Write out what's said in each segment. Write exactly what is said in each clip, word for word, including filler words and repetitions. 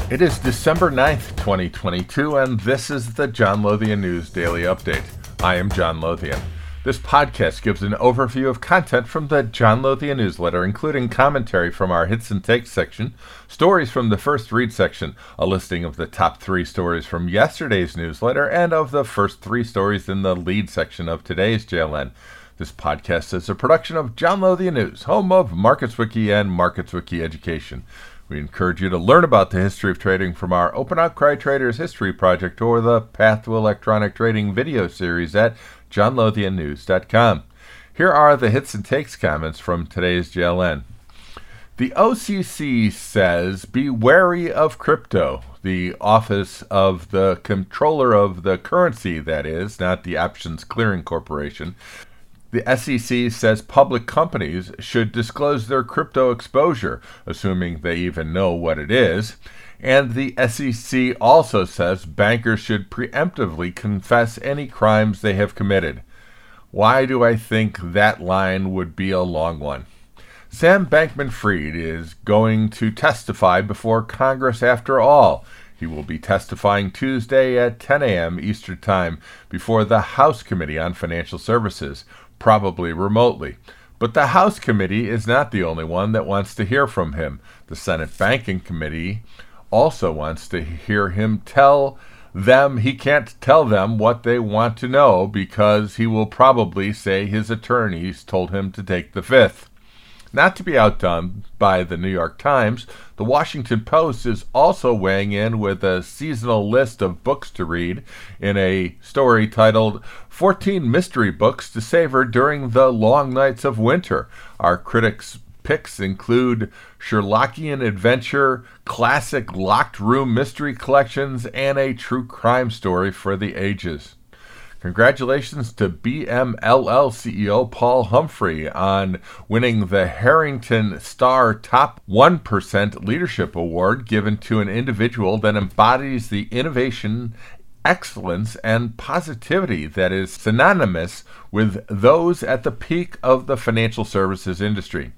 It is December ninth, twenty twenty-two, and this is the John Lothian News Daily Update. I am John Lothian. This podcast gives an overview of content from the John Lothian newsletter, including commentary from our Hits and Takes section, stories from the First Read section, a listing of the top three stories from yesterday's newsletter, and of the first three stories in the lead section of today's J L N. This podcast is a production of John Lothian News, home of MarketsWiki and MarketsWiki Education. We encourage you to learn about the history of trading from our Open Outcry Traders History Project or the Path to Electronic Trading video series at john lothian news dot com. Here are the hits and takes comments from today's J L N. The O C C says, be wary of crypto. The Office of the Comptroller of the Currency, that is, not the Options Clearing Corporation. The S E C says public companies should disclose their crypto exposure, assuming they even know what it is. And the S E C also says bankers should preemptively confess any crimes they have committed. Why do I think that line would be a long one? Sam Bankman-Fried is going to testify before Congress after all. He will be testifying Tuesday at ten a.m. Eastern Time before the House Committee on Financial Services, probably remotely. But the House Committee is not the only one that wants to hear from him. The Senate Banking Committee also wants to hear him tell them he can't tell them what they want to know because he will probably say his attorneys told him to take the fifth. Not to be outdone by the New York Times, the Washington Post is also weighing in with a seasonal list of books to read in a story titled fourteen Mystery Books to Savor During the Long Nights of Winter. Our critics' picks include Sherlockian adventure, classic locked room mystery collections, and a true crime story for the ages. Congratulations to B M L L C E O Paul Humphrey on winning the Harrington Star Top one percent Leadership Award given to an individual that embodies the innovation, excellence, and positivity that is synonymous with those at the peak of the financial services industry.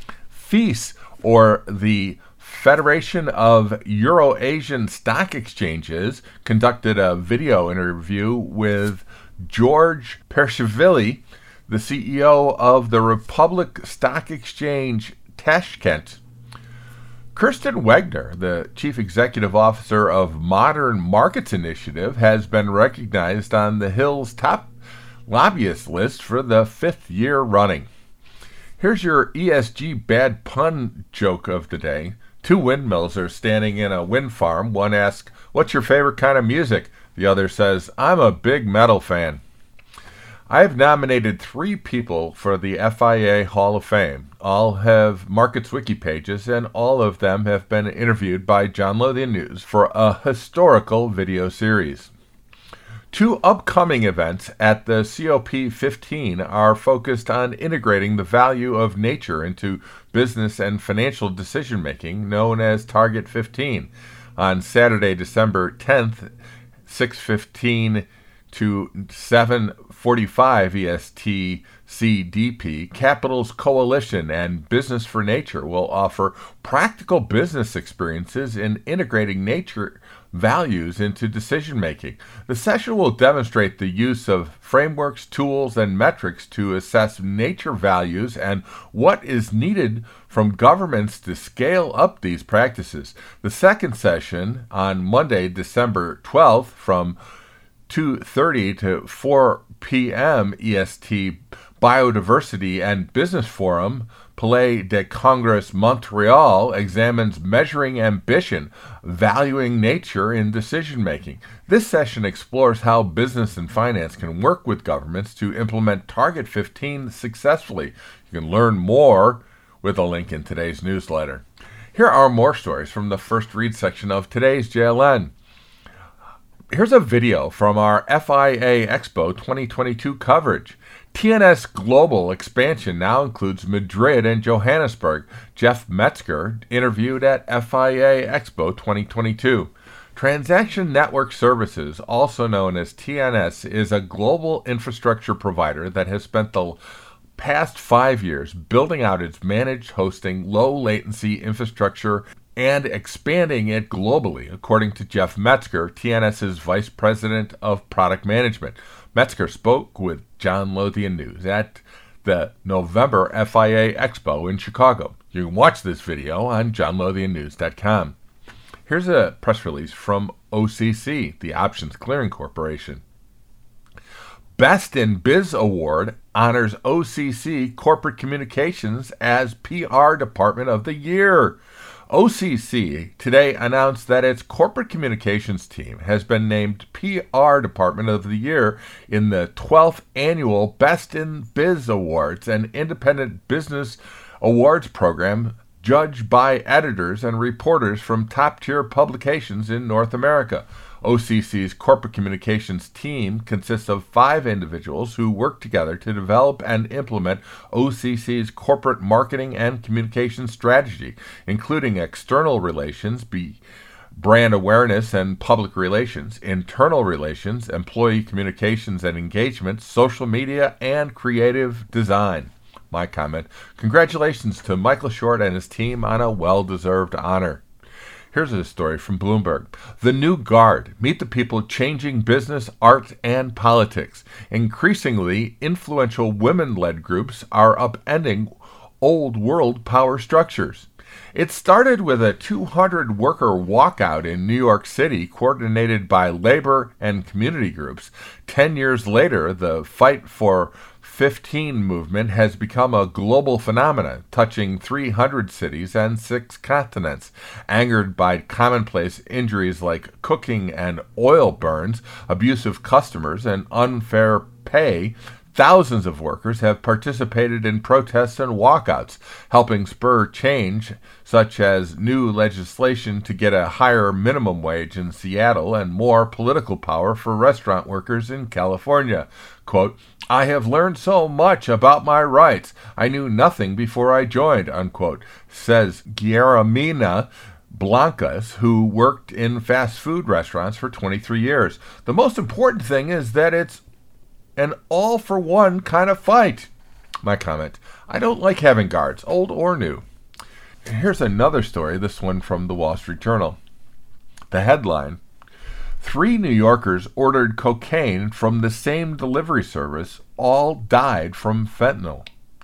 F E S, or the Federation of Euro-Asian Stock Exchanges, conducted a video interview with George Pershivili, the C E O of the Republic Stock Exchange Tashkent. Kirsten Wegner, the Chief Executive Officer of Modern Markets Initiative, has been recognized on the Hill's top lobbyist list for the fifth year running. Here's your E S G bad pun joke of the day. Two windmills are standing in a wind farm. One asks, "What's your favorite kind of music?" The other says, "I'm a big metal fan." I have nominated three people for the F I A Hall of Fame. All have MarketsWiki pages, and all of them have been interviewed by John Lothian News for a historical video series. Two upcoming events at the C O P fifteen are focused on integrating the value of nature into business and financial decision-making, known as Target fifteen. On Saturday, December tenth, six fifteen to seven forty-five E S T C D P, Capitals Coalition and Business for Nature will offer practical business experiences in integrating nature values into decision-making. The session will demonstrate the use of frameworks, tools, and metrics to assess nature values and what is needed from governments to scale up these practices. The second session on Monday, December twelfth, from two thirty to four p.m. E S T Biodiversity and Business Forum, Palais de Congrès Montreal, examines measuring ambition, valuing nature in decision-making. This session explores how business and finance can work with governments to implement Target fifteen successfully. You can learn more with a link in today's newsletter. Here are more stories from the First Read section of today's J L N. Here's a video from our F I A Expo twenty twenty-two coverage. T N S Global expansion now includes Madrid and Johannesburg. Jeff Metzger interviewed at F I A Expo twenty twenty-two. Transaction Network Services, also known as T N S, is a global infrastructure provider that has spent the past five years building out its managed hosting, low latency infrastructure and expanding it globally, according to Jeff Metzger, TNS's Vice President of Product Management. Metzger spoke with John Lothian News at the November F I A Expo in Chicago. You can watch this video on john lothian news dot com. Here's a press release from O C C, the Options Clearing Corporation. Best in Biz Award honors O C C Corporate Communications as P R Department of the Year. O C C today announced that its corporate communications team has been named P R Department of the Year in the twelfth Annual Best in Biz Awards, an independent business awards program judged by editors and reporters from top-tier publications in North America. O C C's corporate communications team consists of five individuals who work together to develop and implement O C C's corporate marketing and communication strategy, including external relations, brand awareness and public relations, internal relations, employee communications and engagement, social media, and creative design. My comment: congratulations to Michael Short and his team on a well-deserved honor. Here's a story from Bloomberg. The New Guard. Meet the people changing business, art, and politics. Increasingly influential women-led groups are upending old world power structures. It started with a two hundred worker walkout in New York City coordinated by labor and community groups. Ten years later, the Fight for fifteen movement has become a global phenomenon, touching three hundred cities and six continents. Angered by commonplace injuries like cooking and oil burns, abusive customers, and unfair pay, thousands of workers have participated in protests and walkouts, helping spur change, such as new legislation to get a higher minimum wage in Seattle and more political power for restaurant workers in California. Quote, I have learned so much about my rights. I knew nothing before I joined, unquote, says Guillermina Blancas, who worked in fast food restaurants for twenty-three years. The most important thing is that it's an all-for-one kind of fight. My comment: I don't like having guards, old or new. Here's another story, this one from the Wall Street Journal. The headline: Three New Yorkers ordered cocaine from the same delivery service, all died from fentanyl.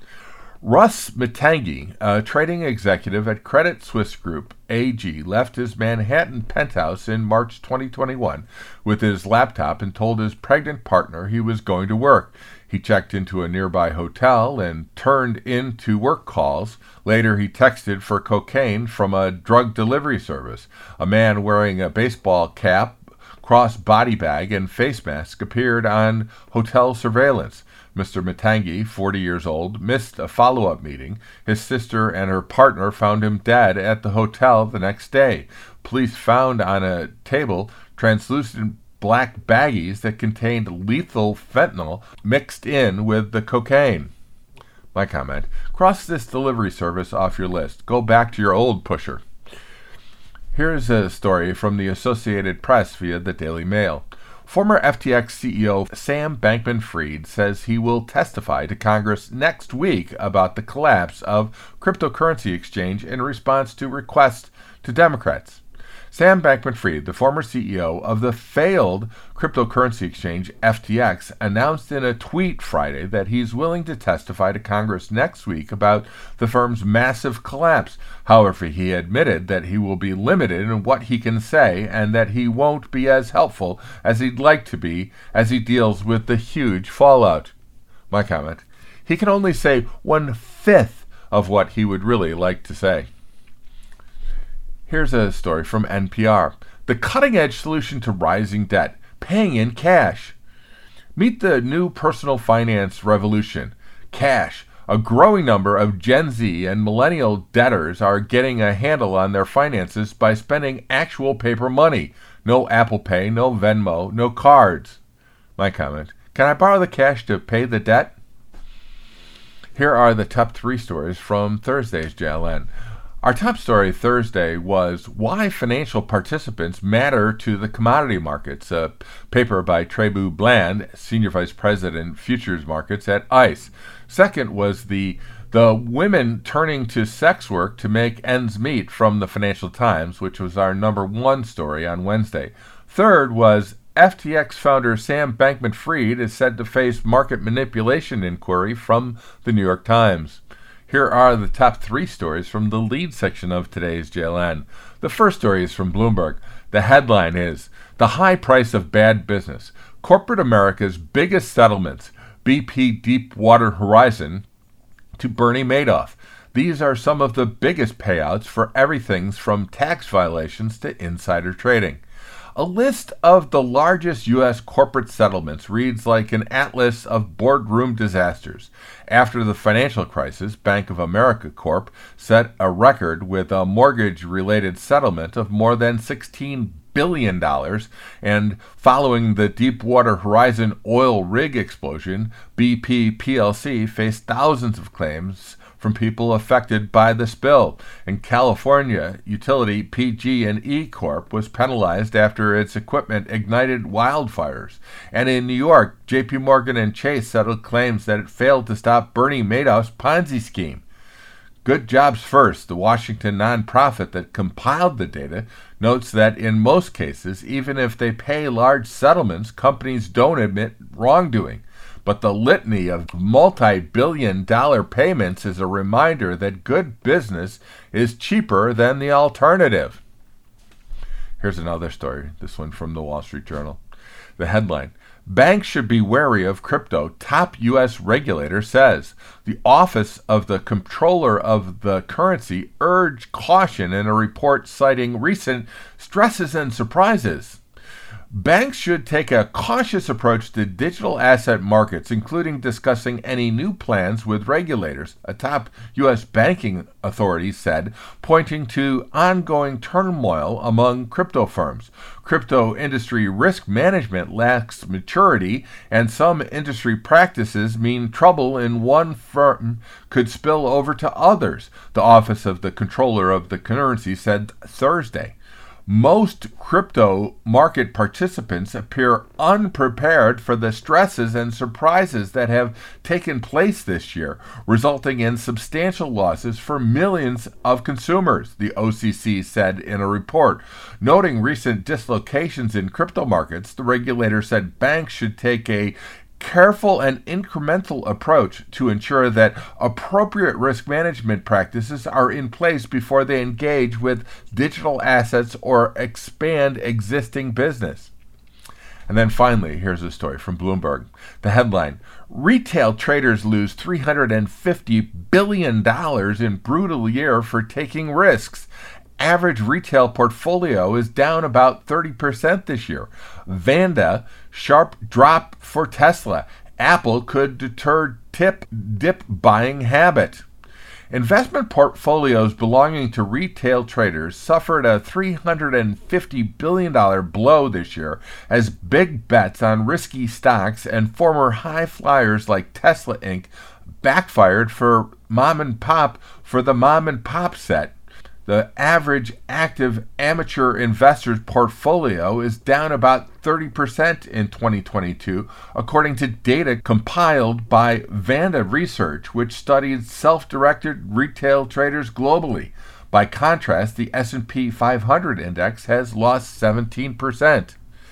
Russ Matangi, a trading executive at Credit Suisse Group A G, left his Manhattan penthouse in March twenty twenty-one with his laptop and told his pregnant partner he was going to work. He checked into a nearby hotel and turned in to work calls. Later, he texted for cocaine from a drug delivery service. A man wearing a baseball cap, cross body bag, and face mask appeared on hotel surveillance. Mister Matangi, forty years old, missed a follow-up meeting. His sister and her partner found him dead at the hotel the next day. Police found on a table translucent black baggies that contained lethal fentanyl mixed in with the cocaine. My comment: cross this delivery service off your list. Go back to your old pusher. Here's a story from the Associated Press via the Daily Mail. Former F T X C E O Sam Bankman-Fried says he will testify to Congress next week about the collapse of cryptocurrency exchange in response to requests to Democrats. Sam Bankman-Fried, the former C E O of the failed cryptocurrency exchange F T X, announced in a tweet Friday that he's willing to testify to Congress next week about the firm's massive collapse. However, he admitted that he will be limited in what he can say and that he won't be as helpful as he'd like to be as he deals with the huge fallout. My comment: he can only say one-fifth of what he would really like to say. Here's a story from N P R. The cutting-edge solution to rising debt: paying in cash. Meet the new personal finance revolution: cash. A growing number of Gen Z and millennial debtors are getting a handle on their finances by spending actual paper money. No Apple Pay, no Venmo, no cards. My comment: can I borrow the cash to pay the debt? Here are the top three stories from Thursday's J L N. Our top story Thursday was Why Financial Participants Matter to the Commodity Markets, a paper by Treybu Bland, Senior Vice President, Futures Markets at ICE. Second was the The women turning to sex work to make ends meet from the Financial Times, which was our number one story on Wednesday. Third was F T X founder Sam Bankman-Fried is said to face market manipulation inquiry from the New York Times. Here are the top three stories from the lead section of today's J L N. The first story is from Bloomberg. The headline is, "The High Price of Bad Business. Corporate America's Biggest Settlements. B P Deepwater Horizon to Bernie Madoff. These are some of the biggest payouts for everything from tax violations to insider trading." A list of the largest U S corporate settlements reads like an atlas of boardroom disasters. After the financial crisis, Bank of America Corp set a record with a mortgage-related settlement of more than sixteen billion dollars, and following the Deepwater Horizon oil rig explosion, B P P L C faced thousands of claims from people affected by the spill. In California, utility P G and E Corp was penalized after its equipment ignited wildfires. And in New York, J P Morgan and Chase settled claims that it failed to stop Bernie Madoff's Ponzi scheme. Good Jobs First, the Washington nonprofit that compiled the data, notes that in most cases, even if they pay large settlements, companies don't admit wrongdoing. But the litany of multi-billion dollar payments is a reminder that good business is cheaper than the alternative. Here's another story, this one from the Wall Street Journal. The headline, "Banks should be wary of crypto, top U S regulator says." The Office of the Comptroller of the Currency urged caution in a report citing recent stresses and surprises. Banks should take a cautious approach to digital asset markets, including discussing any new plans with regulators, a top U S banking authority said, pointing to ongoing turmoil among crypto firms. Crypto industry risk management lacks maturity, and some industry practices mean trouble in one firm could spill over to others, the Office of the Comptroller of the Currency said Thursday. Most crypto market participants appear unprepared for the stresses and surprises that have taken place this year, resulting in substantial losses for millions of consumers, the O C C said in a report. Noting recent dislocations in crypto markets, the regulator said banks should take a careful and incremental approach to ensure that appropriate risk management practices are in place before they engage with digital assets or expand existing business. And then finally, here's a story from Bloomberg. The headline, "Retail traders lose three hundred fifty billion dollars in brutal year for taking risks. Average retail portfolio is down about thirty percent this year. Vanda, sharp drop for Tesla. Apple could deter tip dip buying habit." Investment portfolios belonging to retail traders suffered a three hundred fifty billion dollars blow this year as big bets on risky stocks and former high flyers like Tesla Incorporated backfired for mom and pop for the mom and pop set. The average active amateur investor's portfolio is down about thirty percent in twenty twenty-two, according to data compiled by Vanda Research, which studied self-directed retail traders globally. By contrast, the S and P five hundred index has lost seventeen percent.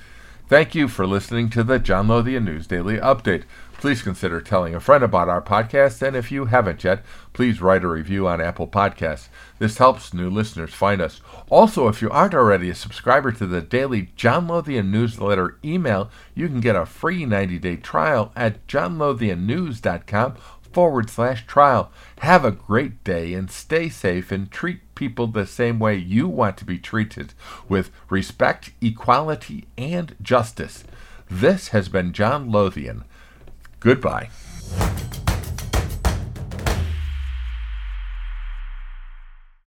Thank you for listening to the John Lothian News Daily Update. Please consider telling a friend about our podcast, and if you haven't yet, please write a review on Apple Podcasts. This helps new listeners find us. Also, if you aren't already a subscriber to the daily John Lothian newsletter email, you can get a free ninety-day trial at johnlothiannews.com forward slash trial. Have a great day and stay safe and treat people the same way you want to be treated, with respect, equality, and justice. This has been John Lothian. Goodbye.